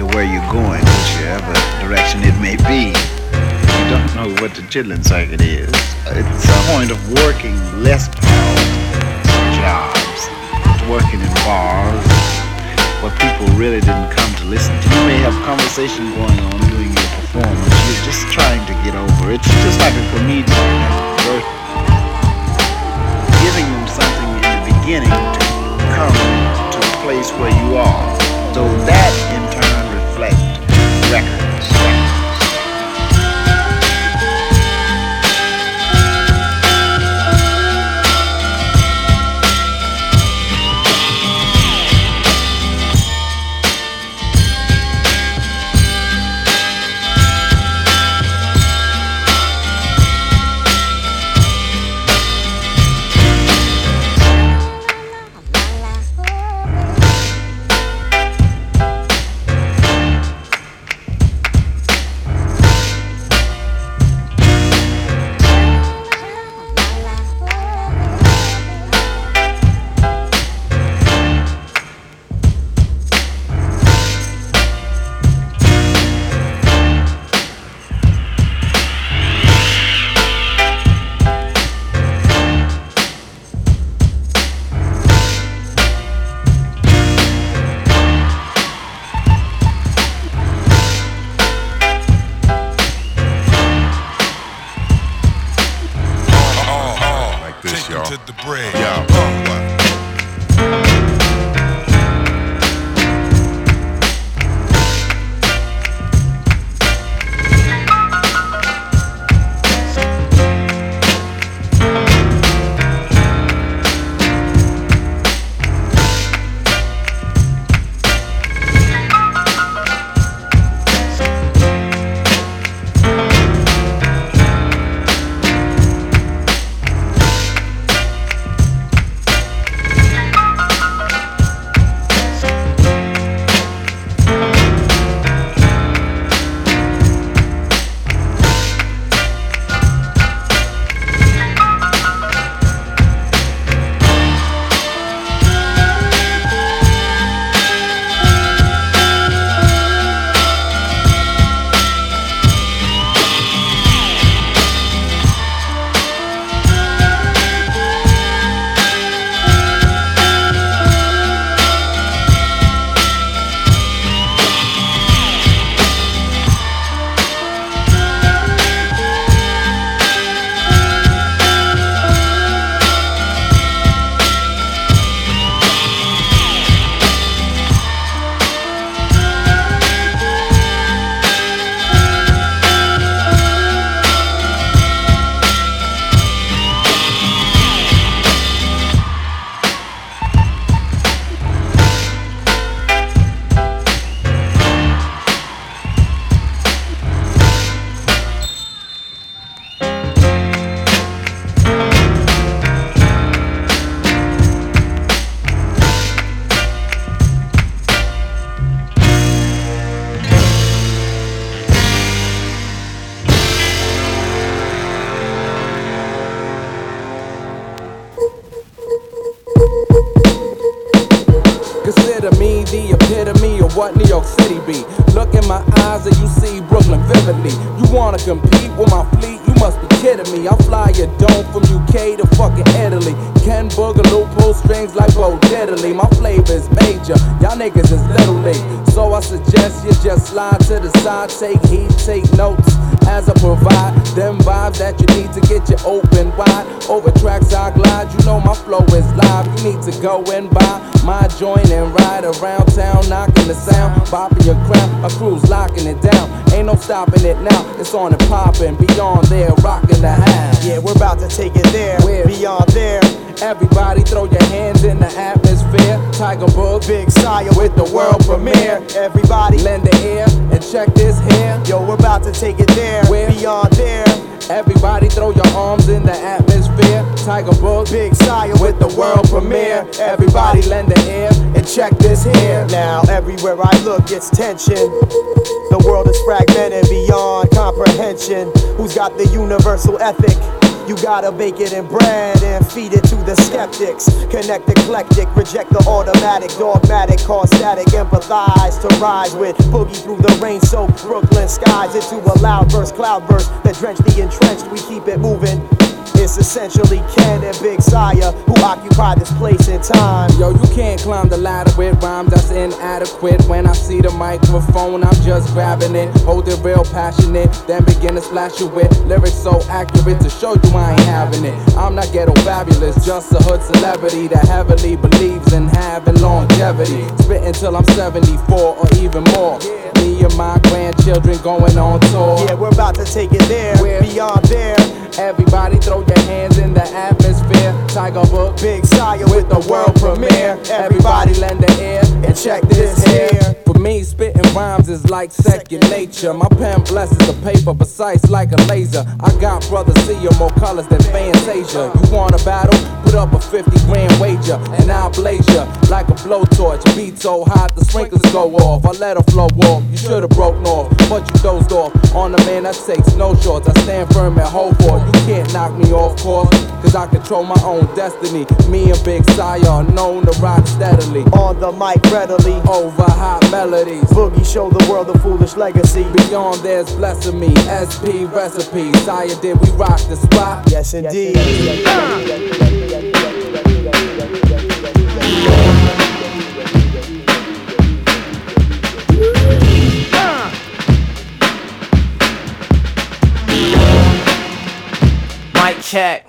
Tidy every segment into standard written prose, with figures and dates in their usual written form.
where you're going, whichever direction it may be. You don't know what the chitlin circuit is. It's a point of working less powerful jobs, working in bars, where people really didn't come to listen to. You may have conversation going on during your performance. You're just trying to get over. It's just like a comedian at birth, giving them something in the beginning to come to a place where you are. So that in turn reflects records. Consider me the epitome of what New York City be. Look in my eyes and you see Brooklyn vividly. You wanna compete with my fleet? You must be kidding me. I fly your dome from UK to fucking Italy. Ken Boogaloo pull strings like Bo Diddley. My flavor is major, y'all niggas is little league. So I suggest you just slide to the side, take heed, take notes as I provide them vibes that you need to get you open wide. Over tracks I glide, you know my flow is live. You need to go and buy my joint and ride around town, knocking the sound, bopping your crown. My crew's locking it down, ain't no stopping it now. It's on and popping, beyond there, rocking the house. Yeah, we're about to take it there, beyond there. Everybody throw your hands in the atmosphere. Tiger Book, Big Sire with the world premiere. Everybody lend the ear and check this here. Yo, we're about to take it there, beyond there. Everybody throw your arms in the atmosphere. Tiger Book, Big Sire with the world premiere. Everybody lend the ear and check this here. Now everywhere I look it's tension. The world is fragmented beyond comprehension. Who's got the universal ethic? You gotta bake it in bread and feed it to the skeptics. Connect eclectic, reject the automatic, dogmatic, cause static, empathize to rise with boogie through the rain-soaked Brooklyn skies into a loud verse, cloud burst that drench the entrenched. We keep it moving. It's essentially Ken and Big Sire who occupy this place in time. Yo, you can't climb the ladder with rhymes that's inadequate. When I see the microphone, I'm just grabbing it, hold it real passionate, then begin to splash you with lyrics so accurate to show you I ain't having it. I'm not ghetto fabulous, just a hood celebrity that heavily believes in having longevity. Spitting till I'm 74 or even more. Me and my grandchildren going on tour. Yeah, we're about to take it there, beyond there. Everybody throw your hands in the atmosphere. Tiger Book, Big Sire with the world premiere. Everybody lend an ear and check this here. For me, spitting rhymes is like second nature. My pen blesses the paper, precise like a laser. I got brothers seeing more colors than Fantasia. You want a battle? Put up a 50 grand wager, and I'll blaze ya like a blowtorch. Beat so hot the sprinklers go off. I let her flow off. You should've broke north, but you dozed off on a man that takes no shorts. I stand firm and hold for. You can't knock me off course, cause I control my own destiny. Me and Big Sire are known to rock steadily. On the mic readily, over hot melodies. Boogie show the world a foolish legacy. Beyond there's blessing me, SP recipe. Sire, did we rock the spot? Yes indeed. Mic check.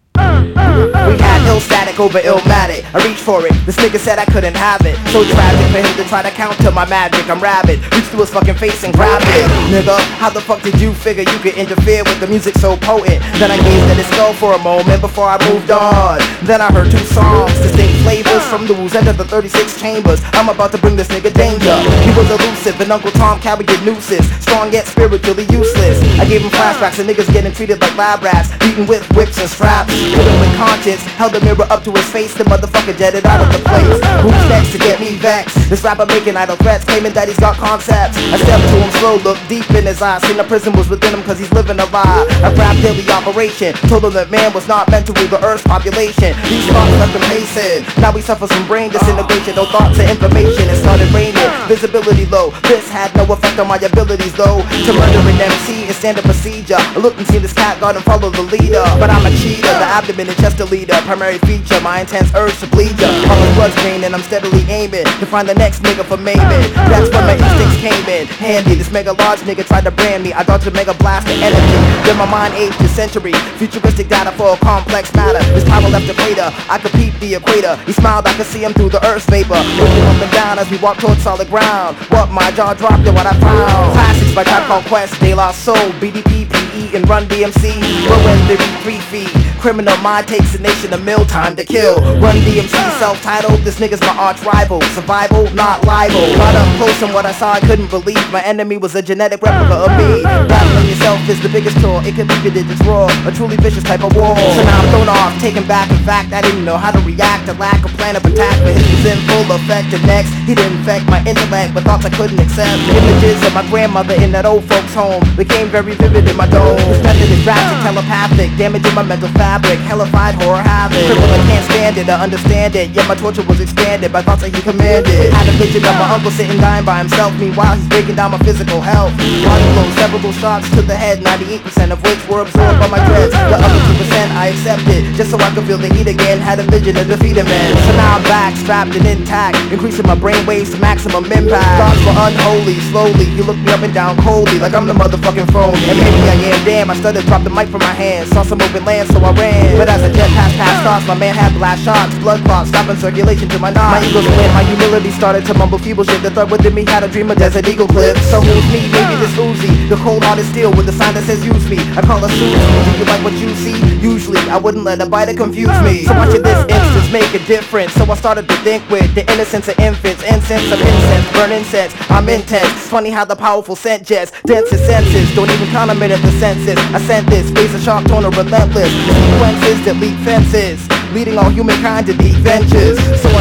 We had ill static over Illmatic. I reached for it, this nigga said I couldn't have it. So tragic for him to try to counter my magic. I'm rabid, reached to his fucking face and grabbed it. Nigga, how the fuck did you figure you could interfere with the music so potent? Then I gazed at his skull for a moment before I moved on. Then I heard two songs, distinct flavors from the woos into the 36 chambers. I'm about to bring this nigga danger. He was elusive and Uncle Tom carried nooses, strong yet spiritually useless. I gave him flashbacks and niggas getting treated like lab rats, beaten with whips and straps. Put him with conscience, held a mirror up to his face, the motherfucker jetted out of the place. Who's next to get me vexed? This rapper making idle threats, claiming that he's got concepts. I stepped to him slow, looked deep in his eyes, seen the prison was within him cause he's living a lie. I grabbed daily operation, told him that man was not meant to rule the earth's population. These thoughts left him pacing, now we suffer from brain disintegration. No thoughts or information, it started raining, visibility low. This had no effect on my abilities though. To murder an MC is standard procedure. I looked and seen this cat guard and follow the leader, but I'm a cheater, the abdomen and chest a leader. Primary feature, my intense urge to bleed ya. All the blood's green and I'm steadily aiming to find the next nigga for maiming. That's when my instincts came in handy. This mega large nigga tried to brand me. I dodged a mega blast of energy. Then my mind aged a century. Futuristic data for a complex matter. This power left a crater. I could peep the equator. He smiled, I could see him through the earth's vapor. Looking up and down as we walked towards solid ground. What my jaw dropped and what I found. Classics by Tribe Called Quest, De La Soul, BDP, PE, and Run DMC. Ruin Theory 3 feet. Criminal mind takes a nation a meal time to kill. Run DMC self-titled, this nigga's my arch rival. Survival, not libel. Got up close and what I saw I couldn't believe. My enemy was a genetic replica of me. Battling yourself is the biggest chore. It could leave your digits raw, a truly vicious type of war. So now I'm thrown off, taken back. In fact, I didn't know how to react. A lack of plan of attack, but his was in full effect. And next, he didn't infect my intellect, but thoughts I couldn't accept. Images of my grandmother in that old folks home became very vivid in my dome. This method is drastic, telepathic, damaging my mental fabric. Hellified horror havoc. Cripple, I can't stand it, I understand it. Yet my torture was expanded by thoughts that he commanded. Had a vision of my uncle sitting dying by himself. Meanwhile, he's breaking down my physical health. Body blows, several shots to the head, 98% of which were absorbed by my dreads. The other 2% I accepted, just so I could feel the heat again. Had a vision of defeating men. So now I'm back, strapped and intact, increasing my brain waves to maximum impact. Thoughts were unholy, slowly. He looked me up and down coldly, like I'm the motherfucking phone. And maybe I am, damn. I started to drop the mic from my hands. Saw some open land, so I ran. But as I jet past thoughts, my man had blast shots, blood clots, stopping circulation to my knots. My ego's went, my humility started to mumble feeble shit. The thought within me had a dream of Desert Eagle clips. So who's me? Maybe this Uzi, the cold hearted steel with the sign that says use me. I call her Susie. Do you like what you see? Usually, I wouldn't let a biter confuse me. So watching this instance make a difference. So I started to think with the innocence of infants, incense of incense, burn incense. I'm intense. It's funny how the powerful scent jets, dense his senses. Don't even count a minute the census. I sent this, face a sharp tone of relentless sequences that leap fences, leading all humankind to deep ventures. So I shift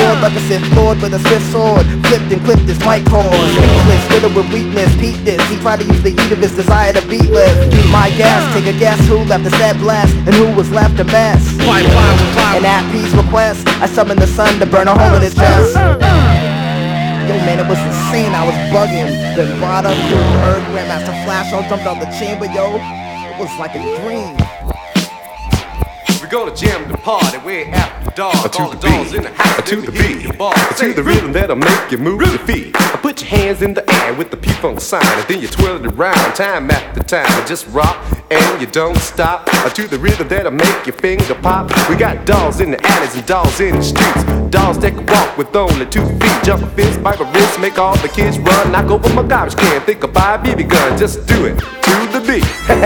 Lord like a Sith Lord with a Swift sword. Flipped and clipped his mic cord. Speechless, riddled with weakness, Pete this. He tried to use the heat of his desire to beat with. My gas, take a guess who left a set blast and who was left a mess. And at peace request, I summoned the sun to burn a hole in his chest. Yo man, it was insane, I was bugging. Then brought up through, heard Grandmaster Flash all jumped on the chamber, yo. It was like a dream. We're gonna jam the party way after dark. To the beat, to the beat, to the rhythm that'll make you move your feet. Put your hands in the air with the P-Funk sign, and then you twirl it around time after time. And just rock and you don't stop. To the rhythm that'll make your finger pop. We got dolls in the alleys and dolls in the streets. Dolls that can walk with only 2 feet. Jump a fence, bite a wrist, make all the kids run. Knock over my garbage can, think of buy a BB gun. Just do it to the beat.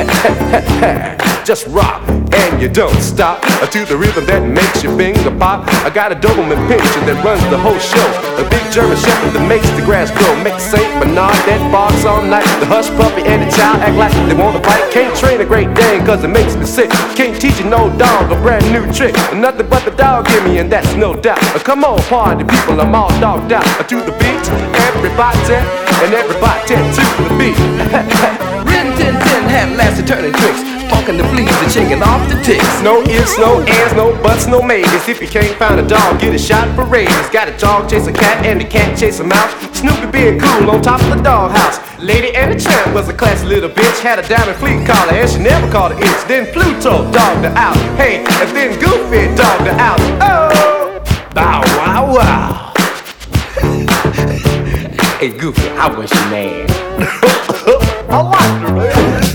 Just rock and you don't stop. To the rhythm that makes your finger pop. I got a Doberman pinscher that runs the whole show. A big German shepherd that makes the grass grow. Makes Saint Bernard that barks all night. The hush puppy and the child act like they want to fight. Can't train a Great Dane cause it makes me sick. Can't teach you no dog a brand new trick. Nothing but the dog give me and that's no doubt. Come on party people, I'm all dogged out. To the beat, everybody and everybody to the beat. Rin Tin Tin had lasted turning tricks, talking the fleas and shaking off the ticks. No ifs, no ands, no buts, no maybes. If you can't find a dog, get a shot for rabies. Got a dog chase a cat and the cat chase a mouse. Snoopy being cool on top of the doghouse. Lady and the Tramp was a classy little bitch. Had a diamond fleet collar and she never caught an itch. Then Pluto dogged her out. Hey, and then Goofy dogged her out. Oh, bow wow wow. Hey Goofy, how was your man? I like her, man.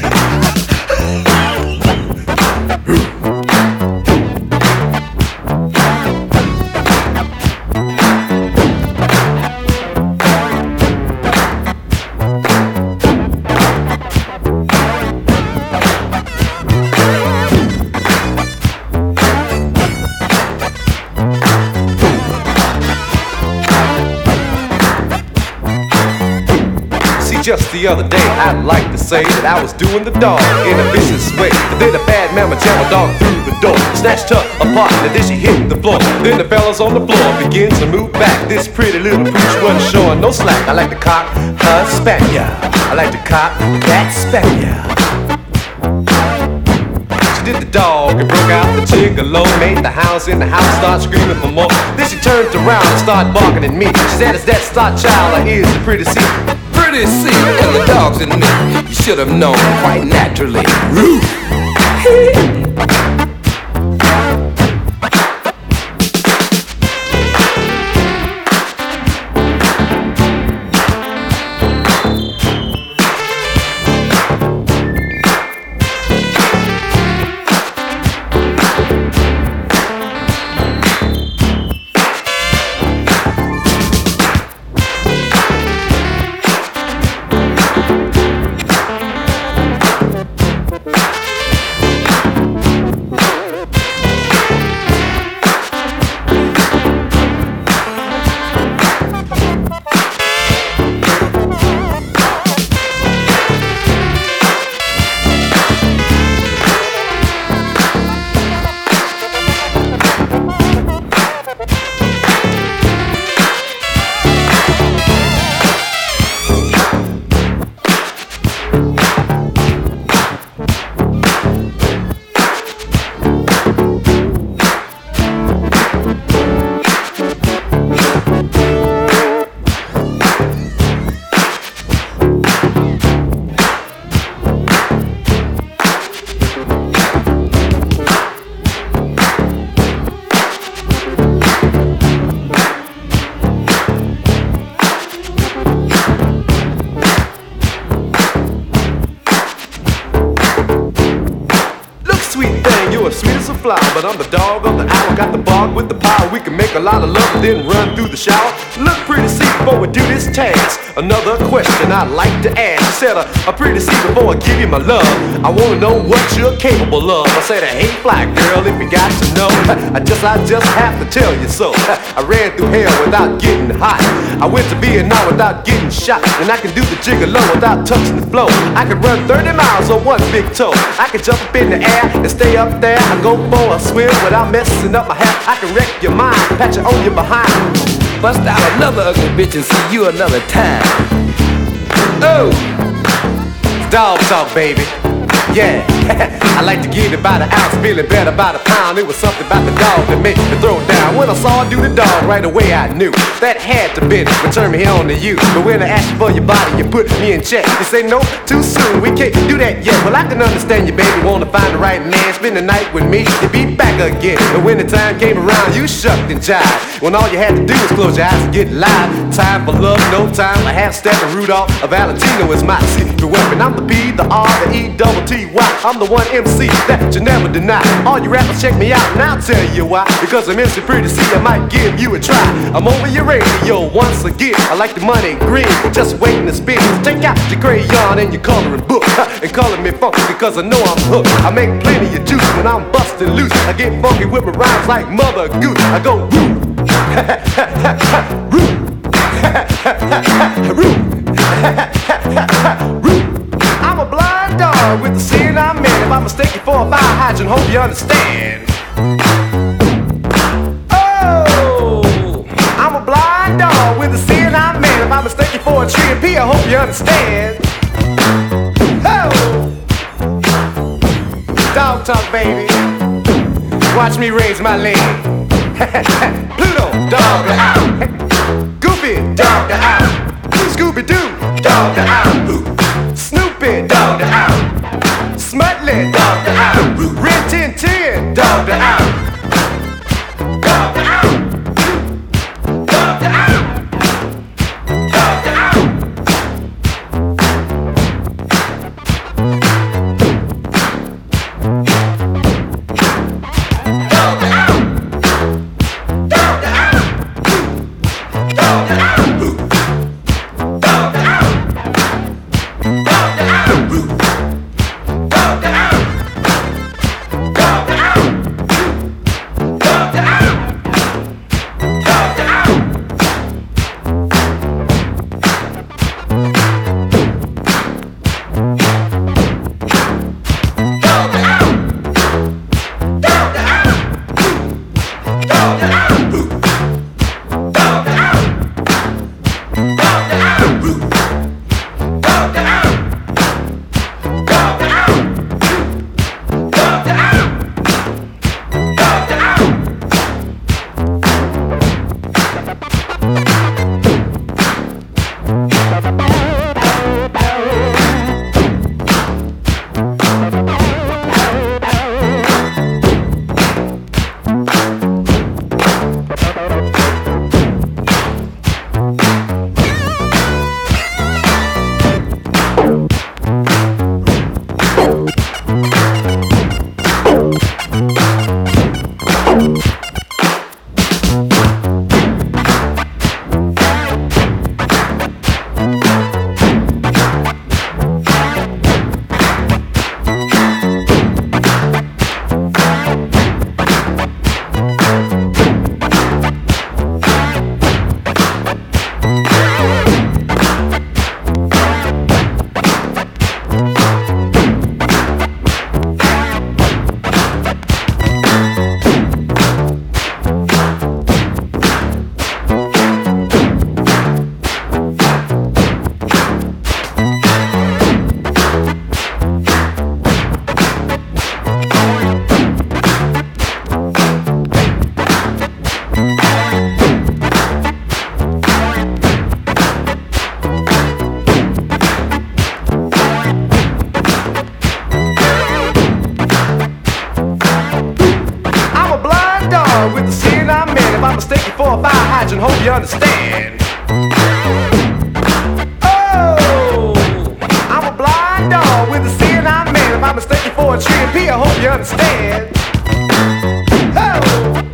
Just the other day, I'd like to say that I was doing the dog in a vicious way. Then a bad mama jammed a dog through the door, snatched her apart, and then she hit the floor. Then the fellas on the floor begin to move back. This pretty little pooch wasn't showing no slack. I like to cock her Spaniel. I like to cock that Spaniel. She did the dog and broke out the gigolo. Made the hounds in the house start screaming for more. Then she turned around and started barking at me. She said, "Is that star child or is it pretty see?" Pretty see, and the dog's in me. You should have known quite naturally. Roof. But I'm the dog of the hour, got the bog with the power. We can make a lot of love and then run through the shower. Look pretty see before we do this task. Another question I'd like to ask. You said, a pretty see before I give you my love. I wanna know what you're capable of. I said, hey fly girl, if you got to know, I just have to tell you so. I ran through hell without getting hot. I went to Vietnam without getting shot. And I can do the gigolo without touching the floor. I can run 30 miles on one big toe. I can jump up in the air and stay up there. I go for a swim without messing up my hat. I can wreck your mind, pat you on your behind. bust out another ugly bitch and see you another time. Oh, Dog talk, baby. Yeah, I like to get it by the ounce, feeling better by the pound. It was something about the dog that made me throw it down. When I saw her do the dog, right away I knew that had to be return me on to you. But when I asked you for your body, you put me in check. You say no, too soon, we can't do that yet. Well, I can understand you, baby, wanna find the right man, spend the night with me, you be back again. But when the time came around, you shucked and jived. When all you had to do was close your eyes and get live. Time for love, no time for half-step and Rudolph. Valentino is my secret weapon. I'm the P, the R, the E, double T, Y. I'm the one MC that you never deny. All you rappers check me out and I'll tell you why. Because I'm MC Pretty C, I might give you a try. I'm over your radio once again. I like the money green, just waiting to spin. Take out your crayon and your coloring book and color me funky because I know I'm hooked. I make plenty of juice when I'm busting loose. I get funky with my rhymes like Mother Goose. I go woo, woo, woo. I'm a blind dog with the sin I'm in. If I mistake you for a fire hydrant, hope you understand. Oh, I'm a blind dog with the sin I'm in. If I mistake you for a tree and pea, I hope you understand. Oh, dog talk, baby. Watch me raise my leg. Pluto, dog out. Goofy, dog out. Scooby-Doo, dog out. Snoopy, dog out. Smutley, dog out. Rin Tin Tin, dog out. Dog out. Dog out. Dog out. Hope you understand. Oh, I'm a blind dog with a sin I'm in. If I'm mistaken for a tree and pea, I hope you understand. Oh,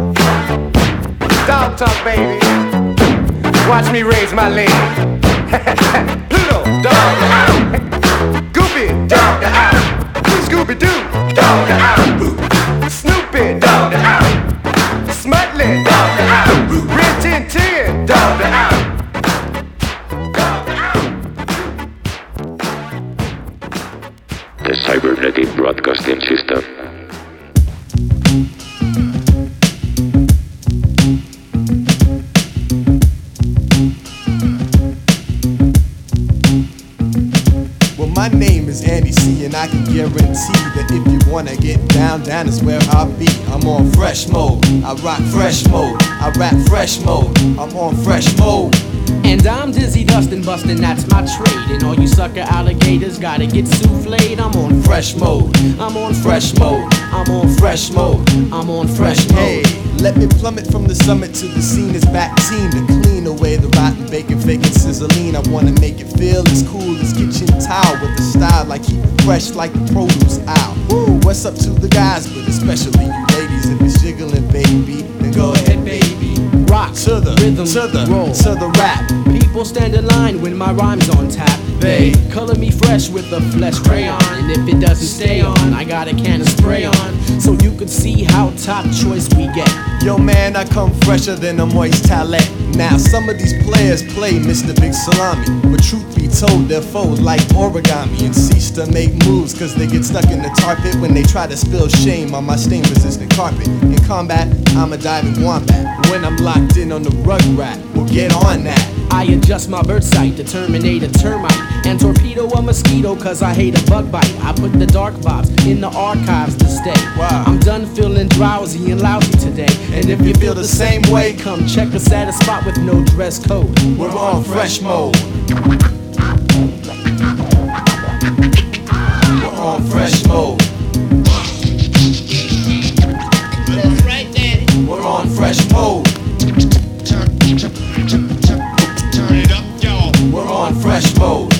dog talk, baby. Watch me raise my leg. Pluto, dog out. Goofy, dog out. Scooby-Doo, dog out. Snoopy, dog out. Smutley, dog out. Rin Tin Tin, dog out. The Cybernetic Broadcasting. Broadcasting System. guarantee that if you wanna get down, down is where I'll be. I'm on fresh mode, I rock fresh mode, I rap fresh mode, I'm on fresh mode. And I'm Dizzy Dustin Bustin', that's my trade. And all you sucker alligators gotta get souffled. I'm on fresh mode, I'm on fresh mode, I'm on fresh mode, I'm on fresh mode. Hey, let me plummet from the summit to the scene is back team to clean away the rotten bacon, faking sizzling. I wanna make it feel as cool as kitchen towel with a style like keep it fresh like the produce aisle. Woo, what's up to the guys, but especially you ladies, if it's jiggling, baby, then go ahead, baby. Rock To the rhythm, roll to the rap. People stand in line when my rhyme's on tap. They color me fresh with a flesh crayon, and if it doesn't stay on, I got a can of spray on, so you could see how top choice we get. Yo man, I come fresher than a moist towelette. Now some of these players play Mr. Big Salami, but truth be told, they're foes like origami and cease to make moves cause they get stuck in the tar pit when they try to spill shame on my stain resistant carpet. In combat, I'm a diving wombat. When I'm locked in on the rug rat, we'll get on that. I adjust my bird sight to terminate a termite and torpedo a mosquito cause I hate a bug bite. I put the dark box in the archives to stay. Wow. I'm done feeling drowsy and lousy today. And if you feel the same way, come check us at a spot with no dress code. We're on fresh mode. We're on fresh mode. That's right, Daddy. We're on fresh mode. Turn it up, y'all. We're on fresh mode.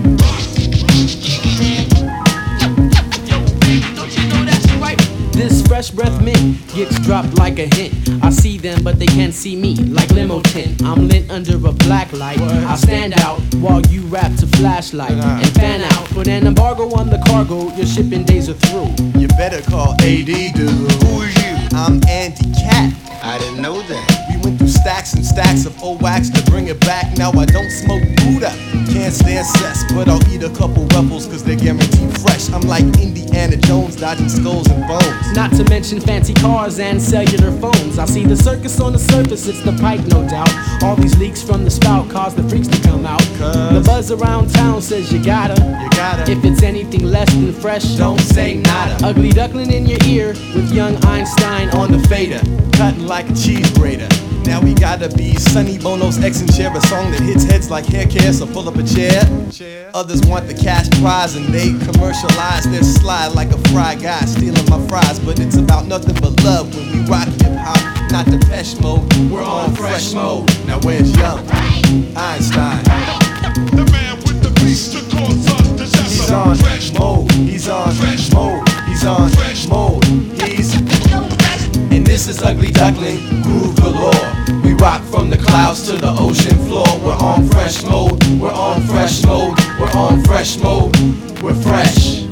Don't you know that's right? This fresh breath mint gets dropped like a hint. I see them, but they can't see me like limo tint. I'm lit under a black light. I stand out while you rap to flashlight and fan out. Put an embargo on the cargo, your shipping days are through. You better call AD, dude. Who is you? I'm Andy Cat. I didn't know that. We went through stacks and stacks of old wax to bring it back. Now I don't smoke Buddha. Can't stand cess, but I'll eat a couple ruffles cause they're guaranteed fresh. I'm like Indiana Jones dodging skulls and bones. Not to mention fancy cars and cellular phones. I see the circus on the surface, it's the pipe, no doubt. All these leaks from the spout cause the freaks to come out. The buzz around town says you gotta. If it's anything less than fresh, Don't say nada. Ugly duckling in your ear with young Einstein on the fader. Cutting like a cheese grater. Now we gotta be Sonny Bono's X and share a song that hits heads like hair care, so pull up a chair. Others want the cash prize and they commercialize their slide like a fry guy stealing my fries. But it's about nothing but love when we rock hip hop, not Depeche Mode. We're on fresh mode. Now where's young Einstein? The man with the beast to cause us disaster. He's on fresh mode. He's on fresh mode. He's on fresh mode. He's and this is Ugly Duckling, groove galore. We rock from the clouds to the ocean floor. We're on fresh mode. We're on fresh mode. We're on fresh mode. We're fresh.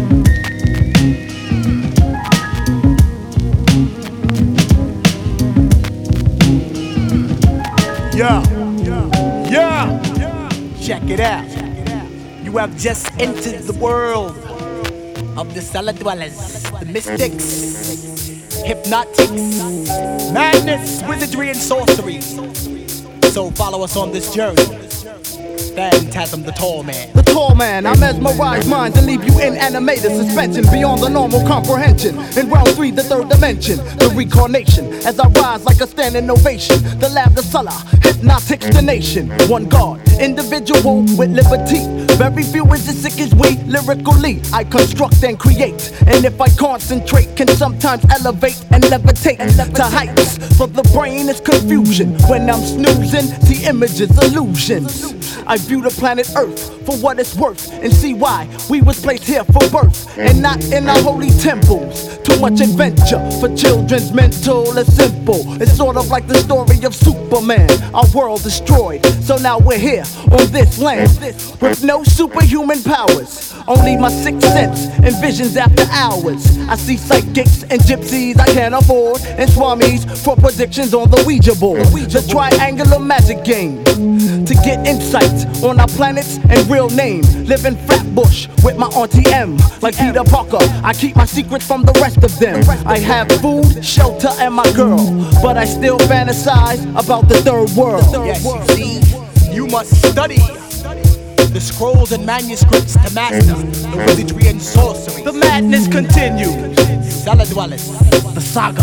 Yeah. Check it out. You have just entered the world of the cellar dwellers, the mystics, hypnotics, madness, wizardry, and sorcery. So follow us on this journey. Phantasm the Tall Man. The Tall Man, I mesmerize minds and leave you in animated suspension beyond the normal comprehension. In round 3, the third dimension, the reincarnation. As I rise like a standing ovation, the lab, the cellar, hypnotics the nation. One God, individual with liberty. Very few is as sick as we. Lyrically, I construct and create. And if I concentrate, can sometimes elevate and levitate to heights. For the brain is confusion. When I'm snoozing, see images, illusions. I view the planet Earth for what it's worth and see why we was placed here for birth and not in our holy temples. Too much adventure for children's mental is simple. It's sort of like the story of Superman. Our world destroyed, so now we're here on this land with no superhuman powers. Only my sixth sense and visions after hours. I see psychics and gypsies I can't afford, and swamis for predictions on the Ouija board. The triangular magic game to get insights on our planets and real name. Live in Flatbush with my auntie M. Like Peter Parker, I keep my secrets from the rest of them. I have food, shelter, and my girl, but I still fantasize about the third world. Yes, you see, you must study the scrolls and manuscripts to master the wizardry and sorcery. The madness continues. Cellar Dwellers, the saga,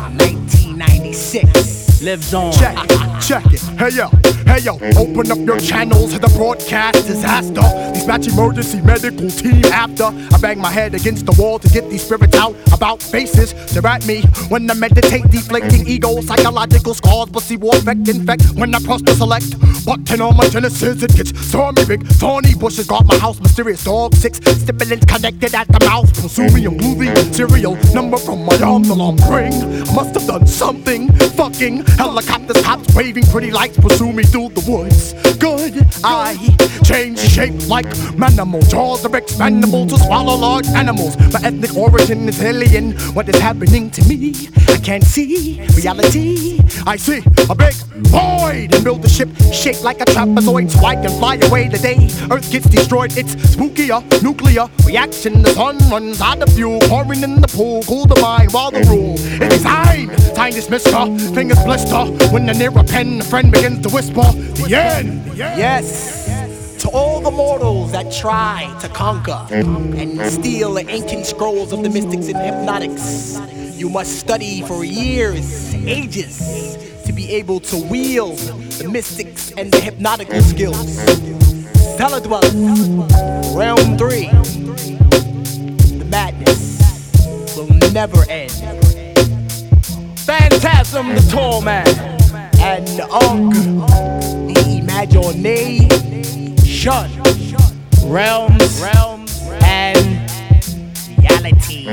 1996. Lives on. Check it. Hey yo, open up your channels. The broadcast disaster. Dispatch emergency medical team after I bang my head against the wall to get these spirits out. About faces, stare at me when I meditate, deflating ego, psychological scars, but see war infect when I press the select button on my Genesis. It gets stormy, big thorny bushes guard my house. Mysterious dog, 6 stimulants connected at the mouth. Consuming a movie serial number from my arm. Alarm ring. I must have done something. Fucking helicopters, cops waving pretty lights, pursue me through the woods. Good, I change shape like manimal. Jaws are expandable to swallow large animals. My ethnic origin is alien. What is happening to me? I can't see reality. I see a big void and build a ship shaped like a trapezoid so I can fly away the day Earth gets destroyed. It's spookier, nuclear reaction. The sun runs out of fuel, pouring in the pool, cool the mind while the rule is designed. Scientist mister, fingers blister when the near a pen, a friend begins to whisper the end. Yes. To all the mortals that try to conquer and steal the ancient scrolls of the mystics and hypnotics, you must study for years, ages, to be able to wield the mystics and the hypnotical skills. Cellar Dwellers, Realm 3, the madness will never end. Phantasm, the tall man, and Unk, the imagination. Realms and reality.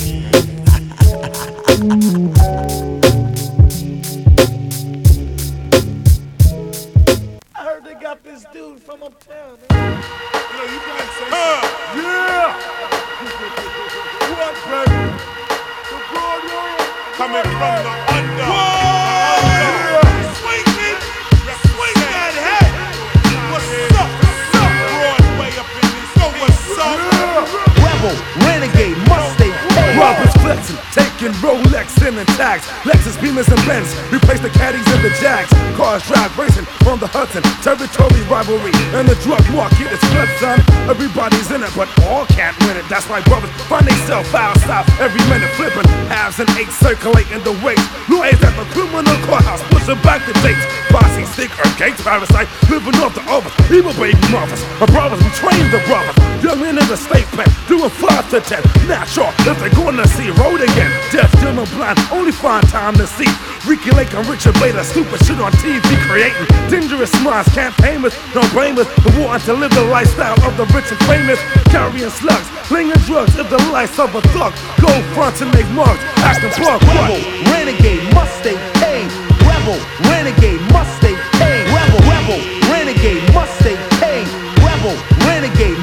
I heard they got this dude from uptown. Yo, you guys say yeah! What, baby? The Broadway coming from the under. Swing it! Swing that head! What's up? Broadway up in this. So what's up? Rebel, renegade, Mustang, Roberts flexing, taking Rolex and tags. Lexus, Beamers, and Benz replace the caddies and the Jags. Cars drive racing from the Hudson. Territory rivalry and the drug market is flood, son. Everybody's in it, but all can't win it. That's why brothers find themselves outside every minute, flipping halves and eights, circulating the weight. Lawyers at the criminal courthouse pushing back the dates. Bossy, sticker, gates, parasite, living off the overs. Evil baby mothers, our brothers betraying the brothers. Young men in the state pen, doing 5 to 10. Not sure if they're gonna see road again. Deaf, dumb, and blind, only find time to see. Ricky Lake and Richard Bader, stupid shit on TV, creating dangerous minds, campaigners, no blamers. The wanting to live the lifestyle of the rich and famous, carrying slugs, slinging drugs, if the life of a thug. Go front and make marks, acting plug. Rebel, renegade, Mustang, hey. Rebel, renegade, Mustang, hey. Rebel, renegade, Mustang, hey. Rebel, renegade,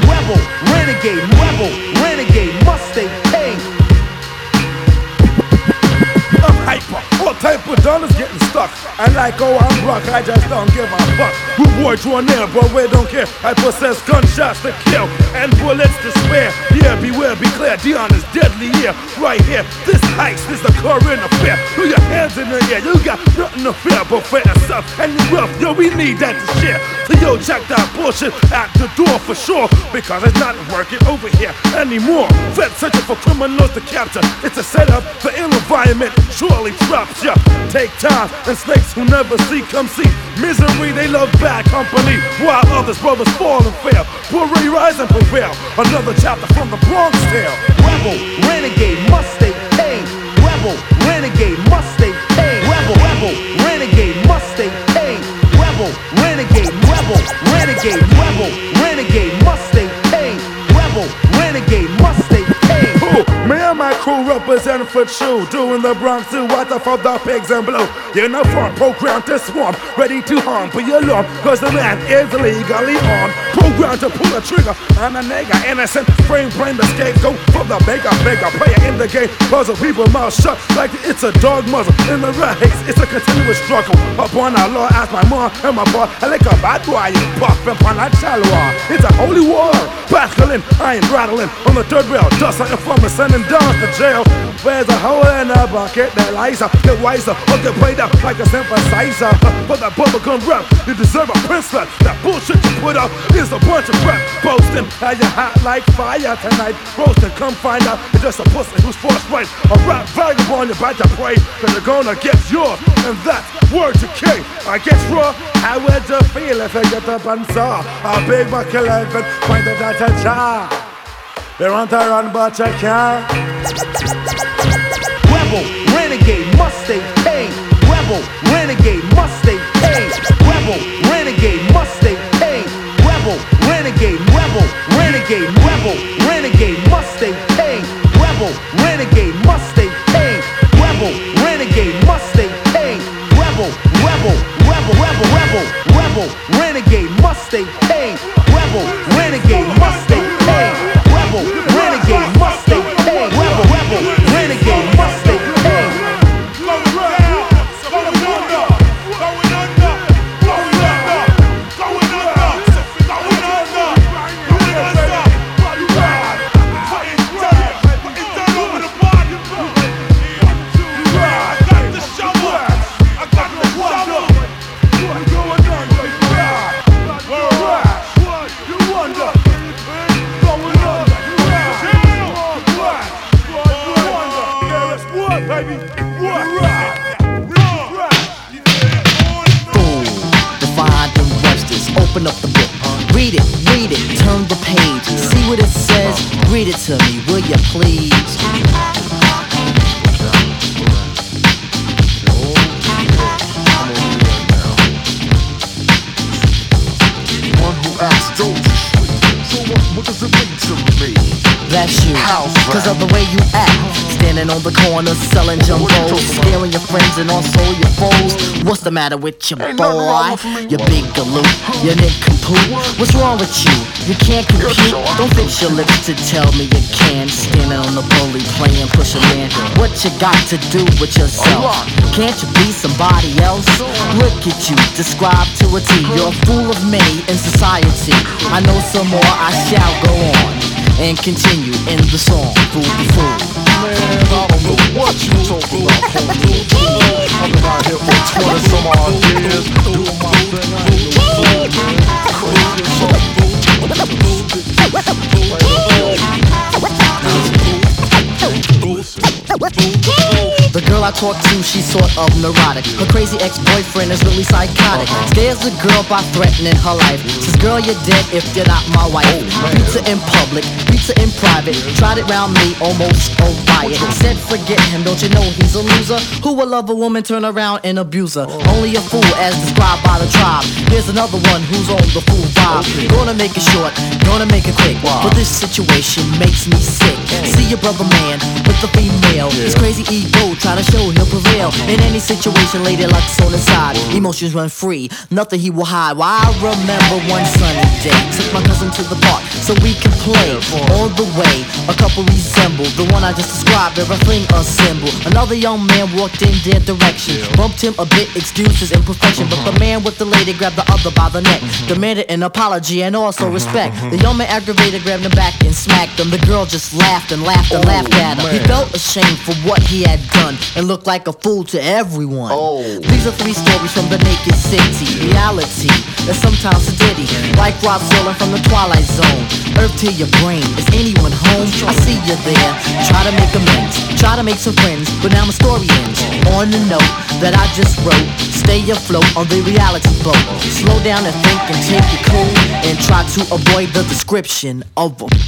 Mustang, hey. I'm hyper, all type of dollars getting stuck. I like, oh, I'm rock, I just don't give a fuck. Rude boy draw near, but we don't care. I possess gunshots to kill and bullets to spare. Yeah, beware, be clear, Dion is deadly here. Right here, this heist is a current affair. Throw your hands in the air, you got nothing to fear but for yourself and you rough. Yo, we need that to share. So yo, check that bullshit at the door for sure, because it's not working over here anymore. Feds searching for criminals to capture. It's a setup for ill environment, surely drops ya. Take time, and snakes who never see come see misery. They love bad company, while others brothers fall and fail. Worry, rise and prevail. Another chapter from the Bronx tale. Rebel, renegade, Mustang, hey. Rebel, renegade, Mustang, hey. Rebel, renegade, Mustang, hey. Rebel, renegade, Mustang, hey. Rebel, renegade, Mustang, hey. Me and my crew represent for true, doing the Bronx to water for the pigs and blue. Uniform programmed to swarm, ready to harm. Be alarm, cause the man is legally armed. Programmed to pull a trigger on a nigga, innocent. Frame brain the scapegoat for the bigger player in the game. Puzzle people mouth shut like it's a dog muzzle. In the race, it's a continuous struggle. Upon our law, ask my mom and my boy. I like a bad boy, you buff upon a chalwa. It's a holy war, battling, I ain't rattling. On the third rail, dust like a farmer sending down the jail. There's a hole in the bucket that lies up. Get wiser or get played up like a synthesizer. For that bubblegum rap, you deserve a prince slap. That bullshit you put up is a bunch of crap. Boasting how you hot like fire tonight. Roasting, come find out you're just a pussy who's forced right. A rap vagabond, you're about to pray, cause you're gonna get yours. And that's word to K. I guess raw, how would you feel if you get up and saw a big buck 11 pointed at a jar? They want to run but you can't. Rebel, renegade, must stay paid. Rebel, renegade, must stay paid. Rebel, renegade, must stay paid. Rebel, renegade, rebel, renegade, rebel, renegade, must stay paid. Rebel, renegade, must stay paid. Rebel, renegade, must stay paid. Rebel, rebel, rebel, rebel, rebel, rebel, renegade, must stay paid. Rebel, renegade, must stay paid. Rebel, renegade, must stay paid. Rebel, rebel, renegade, must stay paid. Open up the book, read it, turn the page, see what it says, read it to me, will you please? One who acts dope, so what does it mean to me? That's you, cause of the way you act. Standing on the corner selling jumbos, scaring your friends and also your foes. What's the matter with your boy? You big galoot, you nincompoop. What's wrong with you? You can't compute. Don't fix your lips to tell me you can. Standing on the bully playing push a man. What you got to do with yourself? Can't you be somebody else? Look at you, described to a T. You're a fool of many in society. I know some more, I shall go on and continue in the song, Fool to Fool. Man, I don't know what you talking about, homie. I've been out here for 20 some odd years, doing my thing. I ain't no fool, man. The girl I talked to, she's sort of neurotic. Her crazy ex-boyfriend is really psychotic. Scares the girl by threatening her life. Says, girl, you're dead if you're not my wife. Pizza in public, pizza in private. Tried it round me, almost a riot. Said forget him, don't you know he's a loser? Who will love a woman, turn around and abuse her? Only a fool as described by the tribe. Here's another one who's on the fool vibe. Gonna make it short, gonna make it quick. But this situation makes me sick. See your brother man with the female. His crazy ego, try to show he'll prevail. In any situation, lady luck's on his side. Emotions run free, nothing he will hide. Well, I remember one sunny day, took my cousin to the park so we could play. On the way, a couple resembled the one I just described, they're a fling a symbol. Another young man walked in their direction, bumped him a bit, excused his imperfection. But the man with the lady grabbed the other by the neck, demanded an apology and also respect. The young man aggravated, grabbed him back and smacked him. The girl just laughed and laughed and laughed at him. He felt ashamed for what he had done and looked like a fool to everyone. These are 3 stories from the naked city. Reality that's sometimes a ditty, like Rob Sterling from the Twilight Zone. Earth to your brain, is anyone home? I see you there, try to make amends, try to make some friends, but now my story ends on the note that I just wrote. Stay afloat on the reality boat. Slow down and think and take it cool, and try to avoid the description of them.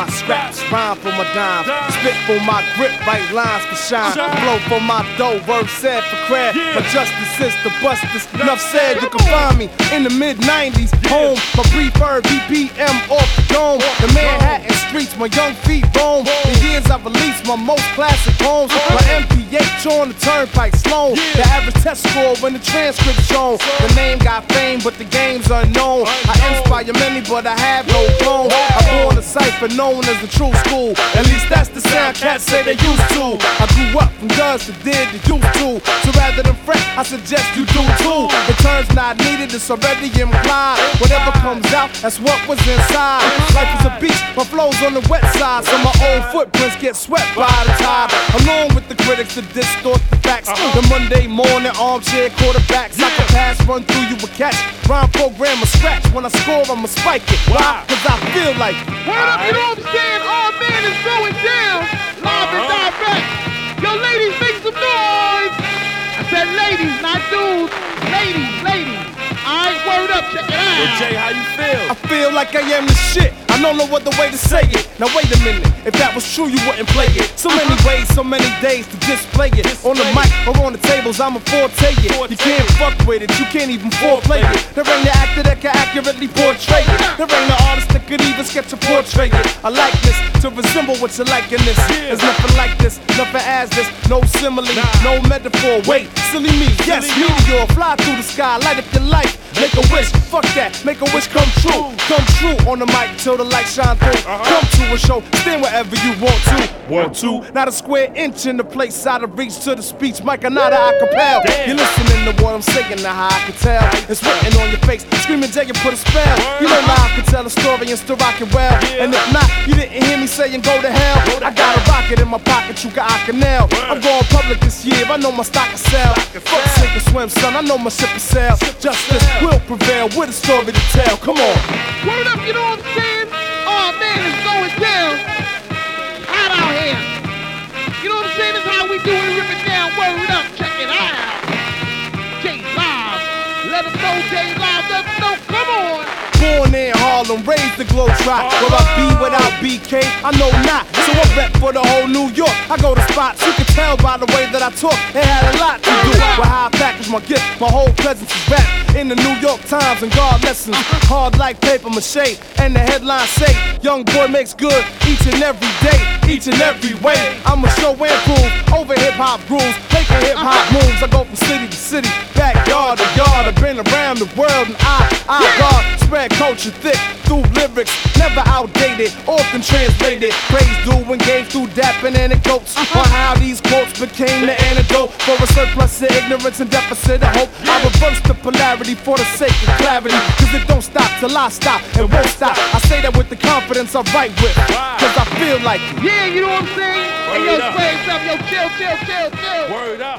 my scraps, rhyme for my dime, spit for my grip, write lines for shine, flow for my dough, word said for cred. My justice is the busters. Enough said, you can find me in the mid-90s, home, my brief bird, BPM off the dome, the Manhattan streets, my young feet roam. The years I released my most classic poems, my MPH on the turnpike Sloan. The average test score when the transcript shown. The name got fame, but the game's unknown. I inspire many, but I have no clone. I born a cipher known as the true school. At least that's the sound cats say they used to. I grew up from does to did to used to. So rather than fret, I suggest you do too. The term's not needed, it's already implied. Whatever comes out, that's what was inside. Life is a beach, my flow's on the wet side, so my old footprints get swept by the tide. Along with the critics to distort the facts. The Monday morning armchair quarterbacks. I can pass, run through you a catch. Rhyme program a scratch. When I score, I'ma spike it. Why? Cause I feel like it. Word up, you know what I'm saying? All man is going down. Live and direct. Yo, ladies, make some noise. I said ladies, not dudes. Ladies. Alright, word up, check it out. Yo, Jay, how you feel? I feel like I am the shit. I don't know what the way to say it. Now wait a minute, if that was true, you wouldn't play it. So many ways, so many days to display it. On the mic or on the tables, I'ma forte it. You can't fuck with it, you can't even foreplay it. There ain't the actor that can accurately portray it. There ain't the artist that could even sketch a portrait it. I like this to resemble what you like in this. There's nothing like this, nothing as this. No simile, no metaphor. Wait, silly me, yes, meteor. Fly through the sky, light up your life. Make a wish, fuck that, make a wish come true. Come true on the mic till the light shine through. Come to a show, stand wherever you want to. Not a square inch in the place out of reach to the speech. Mike Anada, I compel. You're listening to what I'm saying, now how I can tell. It's written on your face, screaming Jay and put a spell. You know now I can tell a story and still rock it well. And if not, you didn't hear me saying go to hell. I got a rocket in my pocket, you got a canal. I'm going public this year, I know my stock will sell. Fuck sink or swim, son, I know my ship will sail. Justice will prevail with a story to tell. Come on. Word up, you know what I'm saying? Oh man, it's going down. Hot out here. You know what I'm saying? That's how we do it. Rip it down. Word up. Check it out. J Live. Let them know J Live. Let them know. Come on. Born in Harlem, raised the Globetrot. Will I be without BK? I know not. So I rep for the whole New York. I go to spots, you can tell by the way that I talk. It had a lot to do with how I package my gift. My whole presence is rap in the New York Times and God lessons. Hard like paper mache, and the headlines say, young boy makes good each and every day, each and every way. I'ma show and prove over hip-hop grooves, making hip-hop moves. I go from city to city, backyard to yard. I've been around the world and I God, spread culture thick through lyrics, never outdated, often translated. Praise due and gave through dapping anecdotes on how these quotes became the antidote for a surplus of ignorance and deficit of hope. I reverse the polarity for the sake of clarity, cause it don't stop till I stop and won't stop. I say that with the confidence I write with, cause I feel like it. Yeah, you know what I'm saying? Hey, yo, spray something, yo, chill. Word up.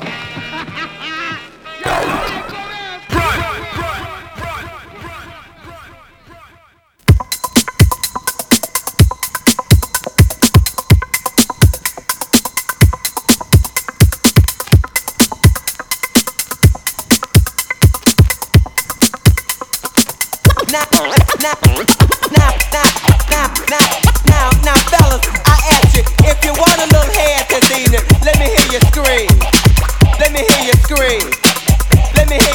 Now, fellas, I ask you, if you want a little head this evening, let me hear you scream. Let me hear you scream. Let me hear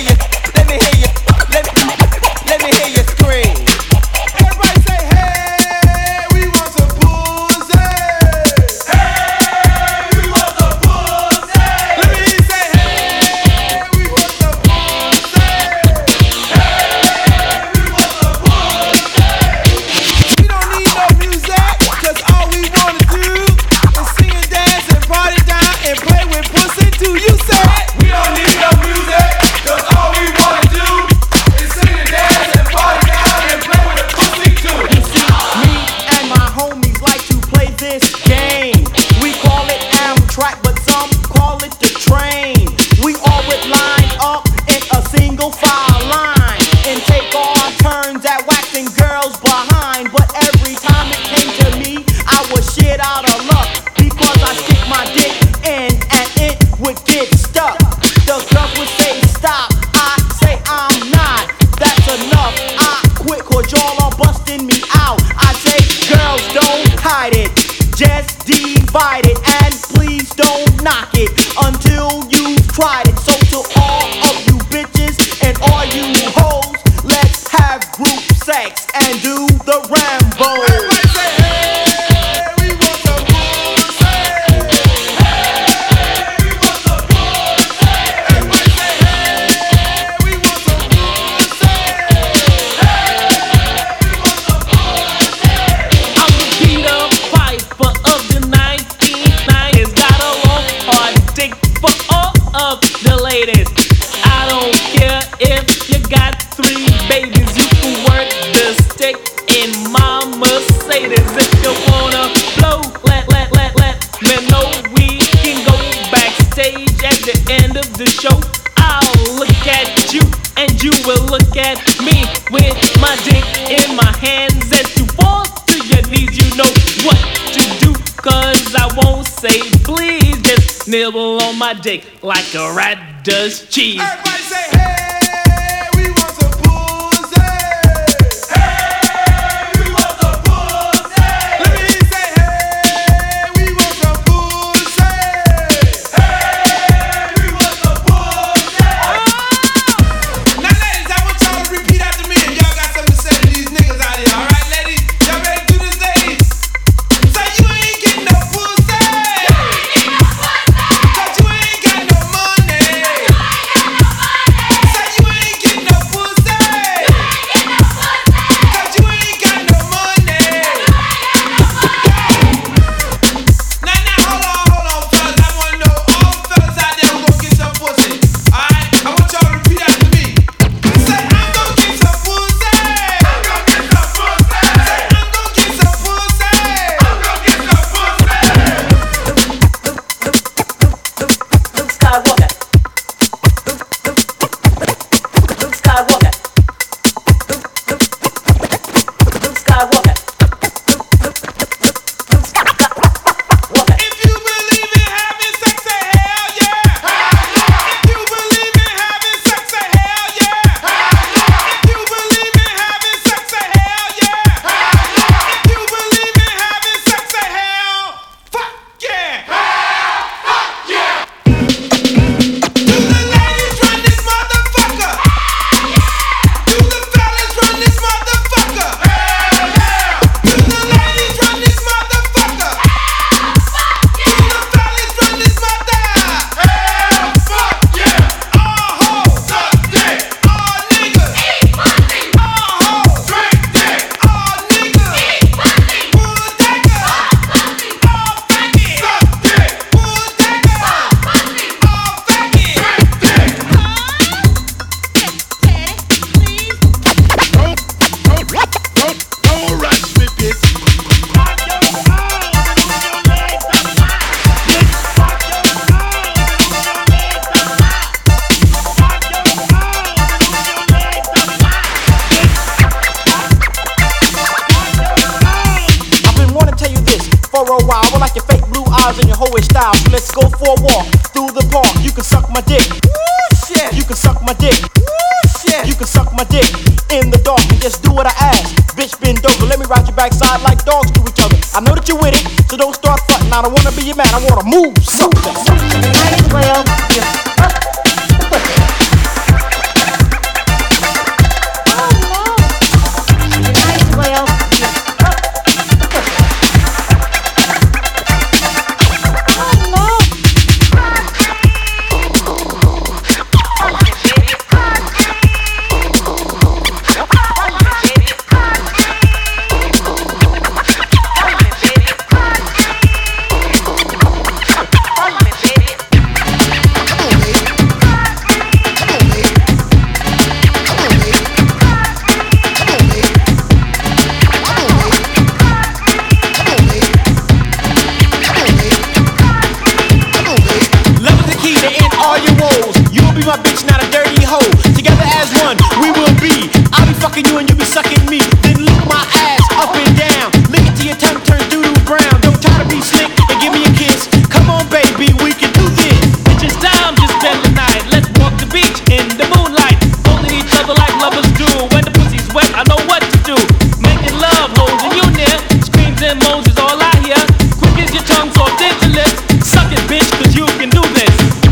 provide it, and please don't knock it until you've tried it. So to all of you bitches and all you hoes, let's have group sex and do the Rambo. Everybody say, hey, we want some pussy. Hey, we want some pussy. Everybody say, hey, we want some pussy. Hey, we want some pussy. I'm the Peter Piper of the 1990s. Got a long hard dick for all of the ladies. I don't care if you got 3 babies, you can work the stick in my Mercedes. If you wanna blow, let me know. We can go backstage at the end of the show. I'll look at you and you will look at me with my dick in my hands. As you fall to your knees, you know what to do, cause I won't say please. Just nibble on my dick like a rat does cheese. Everybody say, hey, we want some pussy. Hey, we want some pussy. Let me hear you say, hey, we want some pussy. Hey, we want some pussy. Now, ladies, I want y'all to repeat after me, and y'all got something to say to these niggas out here. All right, ladies, y'all ready to do this, ladies? Say you ain't getting no pussy. Cause you ain't got no money. Say you ain't getting no pussy. Cause you ain't got no money. Now, hold on, fellas. I wanna know all the fellas out there who gon' get some pussy. Alright, I want y'all to repeat after me. Say, I'm gon' get some pussy. I'm gon' get some pussy. Say, I'm gon' get some pussy. I'm gon' get some pussy. Luke Skywalker. Luke Skywalker. Luke Skywalker. If you believe in having sex, say hell yeah. If you believe in having sex, say hell yeah. If you believe in having sex, say hell yeah. If you believe in having sex, say hell fuck yeah. Fuck yeah. Do the ladies run this motherfucker? Do the fellas run this motherfucker? Do the ladies run this motherfucker? Do the fellas run this mother? Hell, fuck yeah! All hoes, suck dick. All niggas, eat pussy. All hoes, drink dick. All niggas, eat pussy. Bull decker, all faggots, suck dick. Bull decker, all faggots, drink dick. Don't rush me, bitch. I've been wanting to tell you this for a while. I like your fake blue eyes and your hoish style. So let's go for a walk through the park. You can suck my dick. Woo, shit. You can suck my dick. Woo, shit. You can suck my dick in the dark and just do what I ask. Bitch, bend over. Let me ride your backside like dogs do each other. I know that you're with it, so don't start fronting. I don't wanna be your man. I wanna move something. Might as well my bitch, not a dirty hoe. Together as one, we will be. I'll be fucking you and you be sucking me. Then lick my ass up and down. Lick it till your tongue turns doo-doo brown. Don't try to be slick and give me a kiss. Come on, baby, we can do this. It's just time, just spend the night. Let's walk the beach in the moonlight. Holding each other like lovers do. When the pussy's wet, I know what to do. Making love, holding you near. Screams and moans is all I hear. Quick Did your tongue or did your lips? Suck it, bitch, cause you can do this.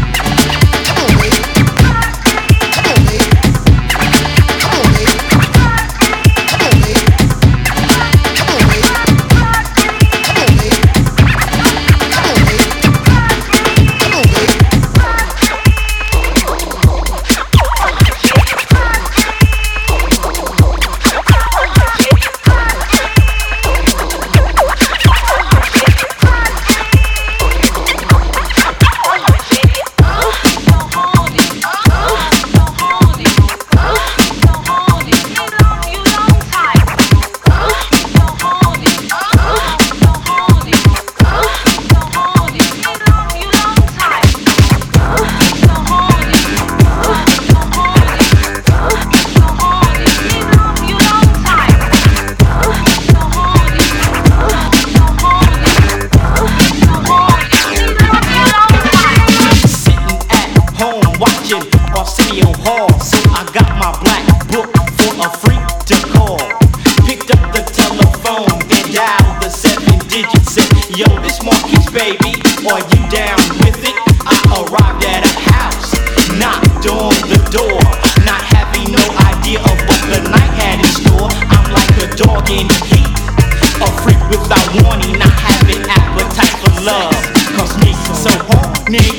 Arsenio Hall, so I got my black book for a freak to call. Picked up the telephone and dialed the 7 digits. Said, yo, this Marquis, baby, are you down with it? I arrived at a house, knocked on the door, not having no idea of what the night had in store. I'm like a dog in heat, a freak without warning, not having appetite for love. Cause me so horny.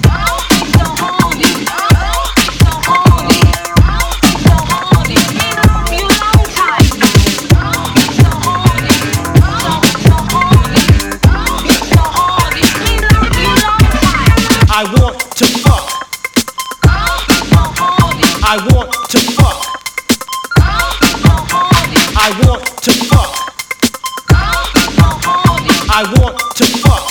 I want to fuck. I want to fuck. I want to fuck. I want to fuck.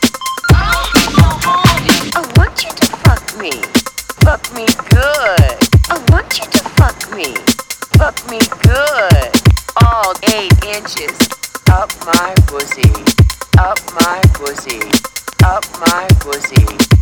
I want you to fuck me. Fuck me good. I want you to fuck me. Fuck me good. All 8 inches. Up my pussy. Up my pussy. Up my pussy.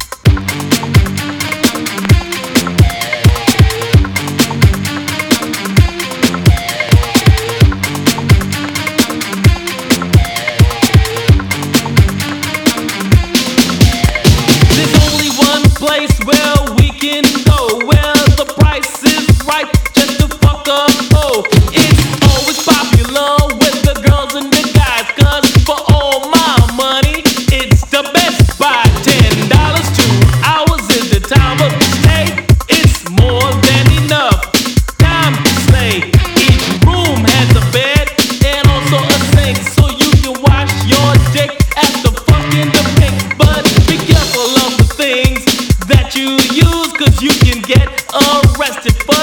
There's only one place where we can go, where the price is right, just to fuck up. Oh, it's always popular with the girls and the guys, cause for all my money, it's the best buy. $10, 2 hours is the time of the stay. It's more than enough time to slay. Each room has a bed and also a sink, so you can wash your dick after fucking the pink. But be careful of the things that you use, cause you can get arrested for